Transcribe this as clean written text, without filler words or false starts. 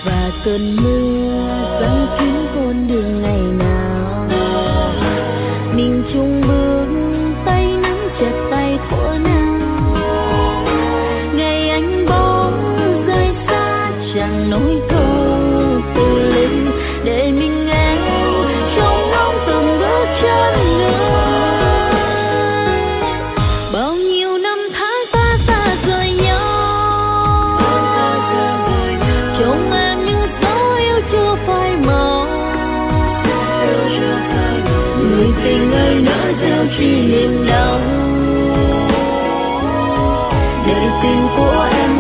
và cơn mưa giăng kín con đường ngày nào. Mình chung bước tay nắm chặt tay thuở nào. Ngày anh bóng rơi xa chẳng nói câu từ lên để mình nghe trong nóng từng bước chân người. Bao nhiêu năm tháng ta xa rời nhau, trong em những dấu yêu chưa phai màu. Người tình ơi nỡ gieo chi niềm đau để tình của em